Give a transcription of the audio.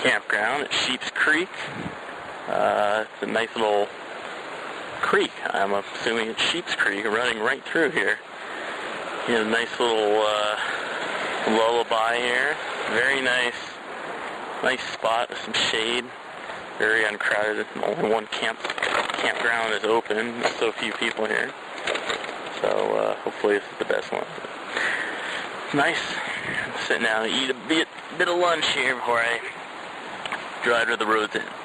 campground at Sheep's Creek. It's a nice little creek. I'm assuming it's Sheep's Creek running right through here. You have a nice little lullaby here. Very nice spot with some shade. Very uncrowded. Only one campground is open. There's so few people here. So hopefully this is the best one. Nice. Sit down and eat a bit of lunch here before I drive to the road's end.